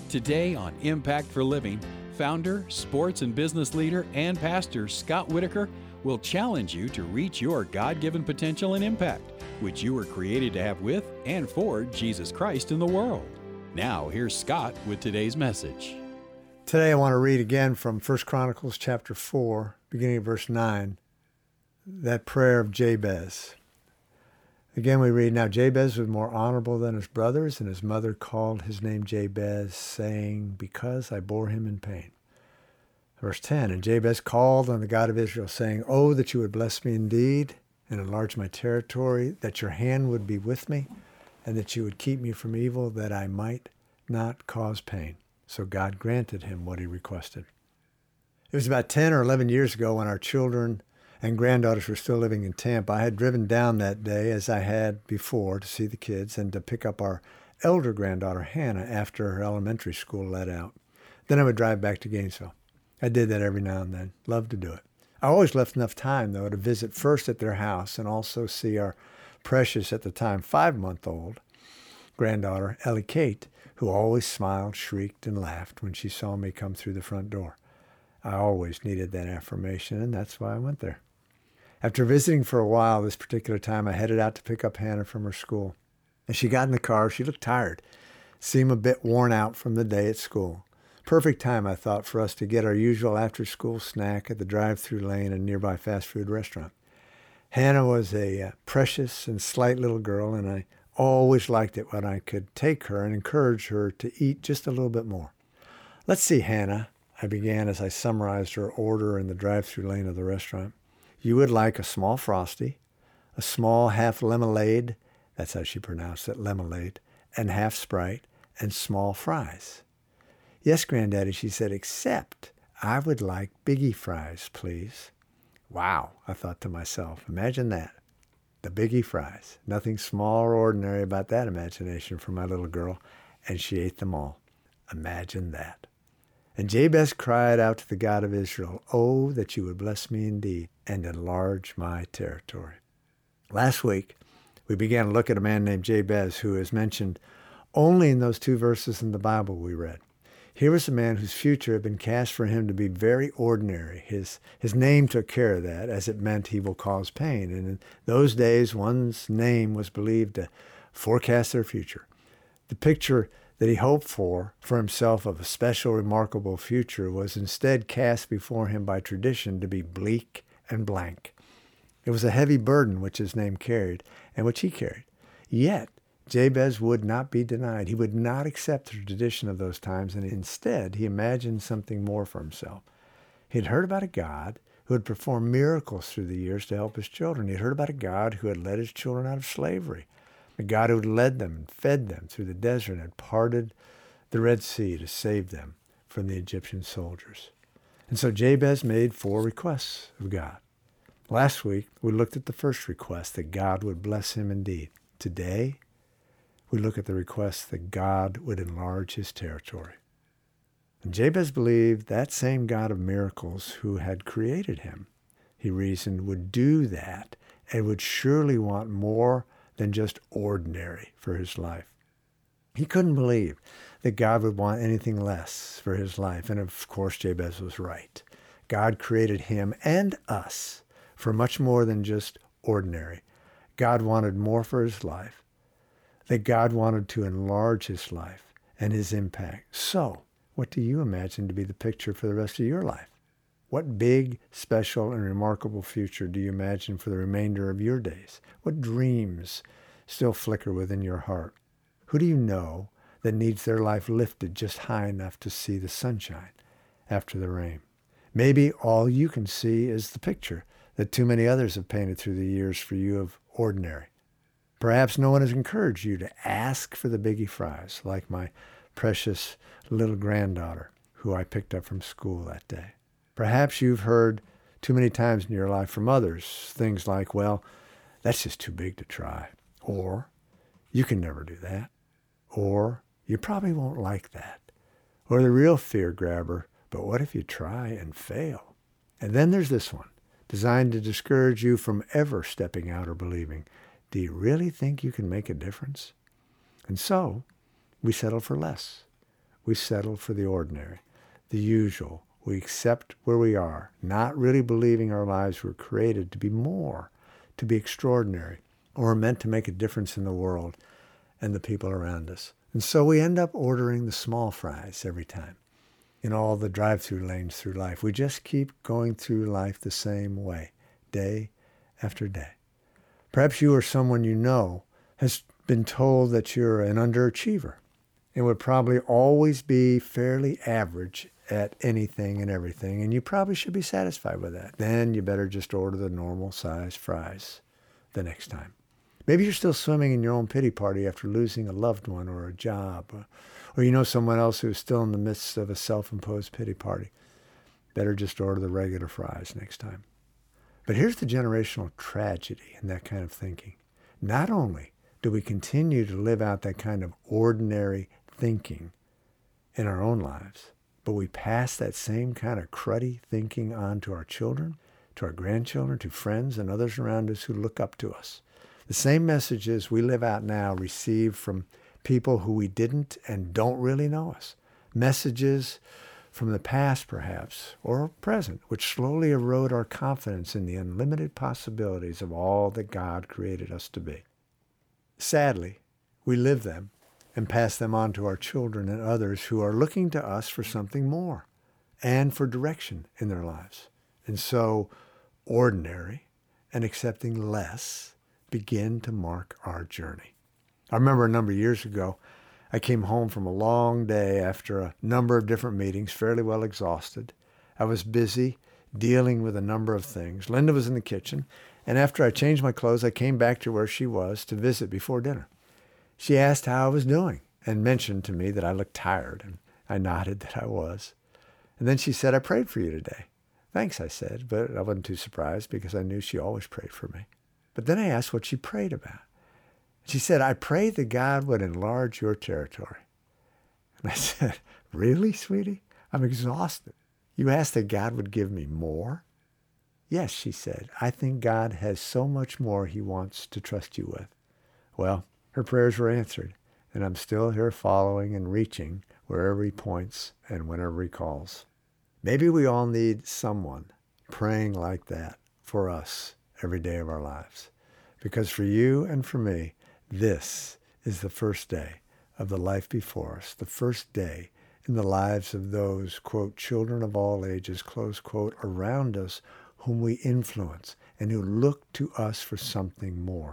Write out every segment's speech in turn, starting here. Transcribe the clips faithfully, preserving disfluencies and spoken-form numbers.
Today on Impact for Living, founder, sports and business leader, and pastor Scott Whitaker will challenge you to reach your God-given potential and impact, which you were created to have with and for Jesus Christ in the world. Now, here's Scott with today's message. Today I want to read again from First Chronicles chapter four, beginning at verse nine, that prayer of Jabez. Again we read, Now Jabez was more honorable than his brothers, and his mother called his name Jabez, saying, Because I bore him in pain. Verse ten, And Jabez called on the God of Israel, saying, Oh, that you would bless me indeed, and enlarge my territory, that your hand would be with me, and that you would keep me from evil, that I might not cause pain. So God granted him what he requested. It was about ten or eleven years ago when our children and granddaughters were still living in Tampa. I had driven down that day, as I had before, to see the kids and to pick up our elder granddaughter, Hannah, after her elementary school let out. Then I would drive back to Gainesville. I did that every now and then. Loved to do it. I always left enough time, though, to visit first at their house and also see our precious, at the time, five-month-old granddaughter, Ellie Kate, who always smiled, shrieked, and laughed when she saw me come through the front door. I always needed that affirmation, and that's why I went there. After visiting for a while this particular time, I headed out to pick up Hannah from her school. As she got in the car, she looked tired, seemed a bit worn out from the day at school. Perfect time, I thought, for us to get our usual after-school snack at the drive-through lane and nearby fast food restaurant. Hannah was a uh, precious and slight little girl, and I always liked it when I could take her and encourage her to eat just a little bit more. Let's see, Hannah, I began as I summarized her order in the drive-through lane of the restaurant. You would like a small Frosty, a small half lemonade, that's how she pronounced it, lemonade, and half Sprite, and small fries. Yes, Granddaddy, she said, except I would like biggie fries, please. Wow, I thought to myself, imagine that. The biggie fries. Nothing small or ordinary about that imagination for my little girl, and she ate them all. Imagine that. And Jabez cried out to the God of Israel, Oh, that you would bless me indeed and enlarge my territory. Last week, we began to look at a man named Jabez who is mentioned only in those two verses in the Bible we read. Here was a man whose future had been cast for him to be very ordinary. His, his name took care of that, as it meant he will cause pain. And in those days, one's name was believed to forecast their future. The picture that he hoped for, for himself of a special, remarkable future was instead cast before him by tradition to be bleak and blank. It was a heavy burden which his name carried, and which he carried. Yet, Jabez would not be denied. He would not accept the tradition of those times, and instead he imagined something more for himself. He had heard about a God who had performed miracles through the years to help his children. He had heard about a God who had led his children out of slavery, a God who had led them and fed them through the desert and had parted the Red Sea to save them from the Egyptian soldiers. And so Jabez made four requests of God. Last week, we looked at the first request, that God would bless him indeed. Today, we look at the request that God would enlarge his territory. And Jabez believed that same God of miracles who had created him, he reasoned, would do that and would surely want more than just ordinary for his life. He couldn't believe that God would want anything less for his life. And of course, Jabez was right. God created him and us for much more than just ordinary. God wanted more for his life, that God wanted to enlarge his life and his impact. So, what do you imagine to be the picture for the rest of your life? What big, special, and remarkable future do you imagine for the remainder of your days? What dreams still flicker within your heart? Who do you know that needs their life lifted just high enough to see the sunshine after the rain? Maybe all you can see is the picture that too many others have painted through the years for you of ordinary. Perhaps no one has encouraged you to ask for the biggie fries, like my precious little granddaughter, who I picked up from school that day. Perhaps you've heard too many times in your life from others things like, well, that's just too big to try, or you can never do that, or you probably won't like that, or the real fear grabber, but what if you try and fail? And then there's this one, designed to discourage you from ever stepping out or believing. Do you really think you can make a difference? And so we settle for less. We settle for the ordinary, the usual. We accept where we are, not really believing our lives were created to be more, to be extraordinary, or are meant to make a difference in the world and the people around us. And so we end up ordering the small fries every time in all the drive-through lanes through life. We just keep going through life the same way, day after day. Perhaps you or someone you know has been told that you're an underachiever and would probably always be fairly average at anything and everything, and you probably should be satisfied with that. Then you better just order the normal size fries the next time. Maybe you're still swimming in your own pity party after losing a loved one or a job, or, or you know someone else who's still in the midst of a self-imposed pity party. Better just order the regular fries next time. But here's the generational tragedy in that kind of thinking. Not only do we continue to live out that kind of ordinary thinking in our own lives, but we pass that same kind of cruddy thinking on to our children, to our grandchildren, to friends and others around us who look up to us. The same messages we live out now receive from people who we didn't and don't really know us. Messages from the past, perhaps, or present, which slowly erode our confidence in the unlimited possibilities of all that God created us to be. Sadly, we live them and pass them on to our children and others who are looking to us for something more and for direction in their lives. And so, ordinary and accepting less begin to mark our journey. I remember a number of years ago, I came home from a long day after a number of different meetings, fairly well exhausted. I was busy dealing with a number of things. Linda was in the kitchen, and after I changed my clothes, I came back to where she was to visit before dinner. She asked how I was doing and mentioned to me that I looked tired, and I nodded that I was. And then she said, "I prayed for you today." "Thanks," I said, but I wasn't too surprised because I knew she always prayed for me. But then I asked what she prayed about. She said, "I prayed that God would enlarge your territory." And I said, "Really, sweetie? I'm exhausted. You asked that God would give me more?" "Yes," she said, "I think God has so much more he wants to trust you with." Well, her prayers were answered, and I'm still here following and reaching wherever he points and whenever he calls. Maybe we all need someone praying like that for us every day of our lives. Because for you and for me, this is the first day of the life before us, the first day in the lives of those, quote, children of all ages, close quote, around us whom we influence and who look to us for something more.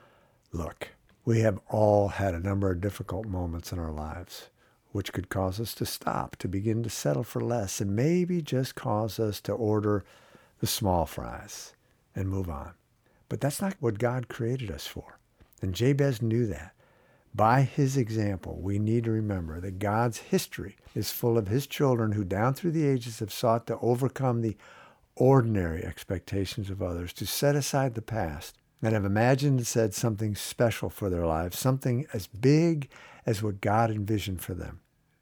Look, we have all had a number of difficult moments in our lives, which could cause us to stop, to begin to settle for less, and maybe just cause us to order the small fries and move on. But that's not what God created us for. And Jabez knew that. By his example, we need to remember that God's history is full of his children who down through the ages have sought to overcome the ordinary expectations of others, to set aside the past, and have imagined and said something special for their lives, something as big as what God envisioned for them.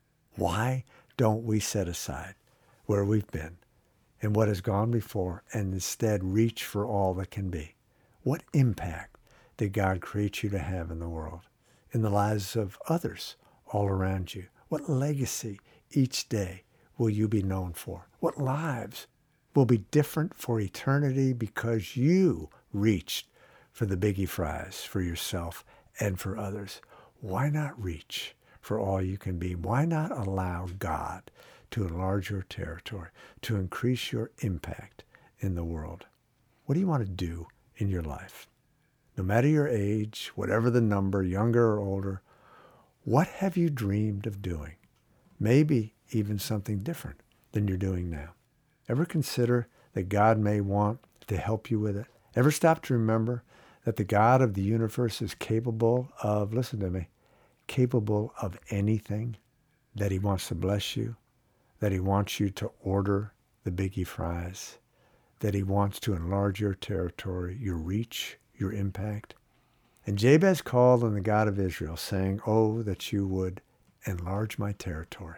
Why don't we set aside where we've been and what has gone before and instead reach for all that can be? What impact did God create you to have in the world, in the lives of others all around you? What legacy each day will you be known for? What lives will be different for eternity because you reached for the biggie fries for yourself and for others? Why not reach for all you can be? Why not allow God to enlarge your territory, to increase your impact in the world? What do you want to do in your life? No matter your age, whatever the number, younger or older, what have you dreamed of doing? Maybe even something different than you're doing now. Ever consider that God may want to help you with it? Ever stop to remember that the God of the universe is capable of, listen to me, capable of anything, that he wants to bless you, that he wants you to order the biggie fries, that he wants to enlarge your territory, your reach, your impact? And Jabez called on the God of Israel, saying, "Oh, that you would enlarge my territory."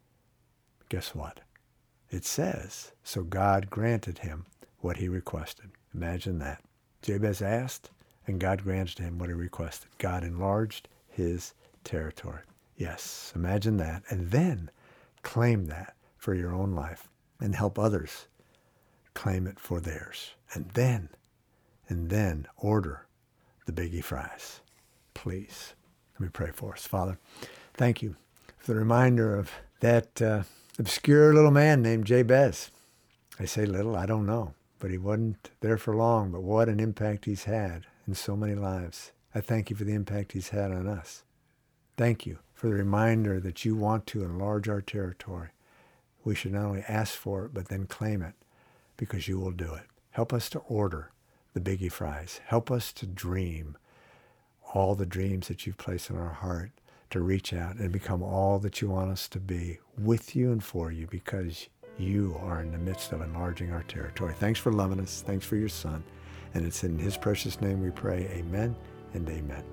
Guess what? It says, so God granted him what he requested. Imagine that. Jabez asked, and God granted him what he requested. God enlarged his territory. Yes, imagine that. And then claim that for your own life and help others claim it for theirs. And then, and then order the biggie fries, please. Let me pray for us. Father, thank you for the reminder of that uh, obscure little man named Jabez. I say little, I don't know, but he wasn't there for long, but what an impact he's had in so many lives. I thank you for the impact he's had on us. Thank you for the reminder that you want to enlarge our territory. We should not only ask for it, but then claim it, because you will do it. Help us to order the biggie fries. Help us to dream all the dreams that you've placed in our heart, to reach out and become all that you want us to be with you and for you, because you are in the midst of enlarging our territory. Thanks for loving us. Thanks for your Son. And it's in his precious name we pray. Amen and amen.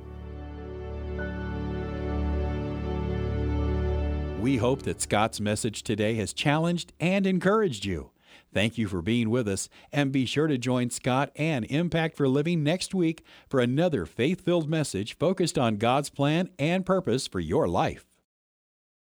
We hope that Scott's message today has challenged and encouraged you. Thank you for being with us, and be sure to join Scott and Impact for Living next week for another faith-filled message focused on God's plan and purpose for your life.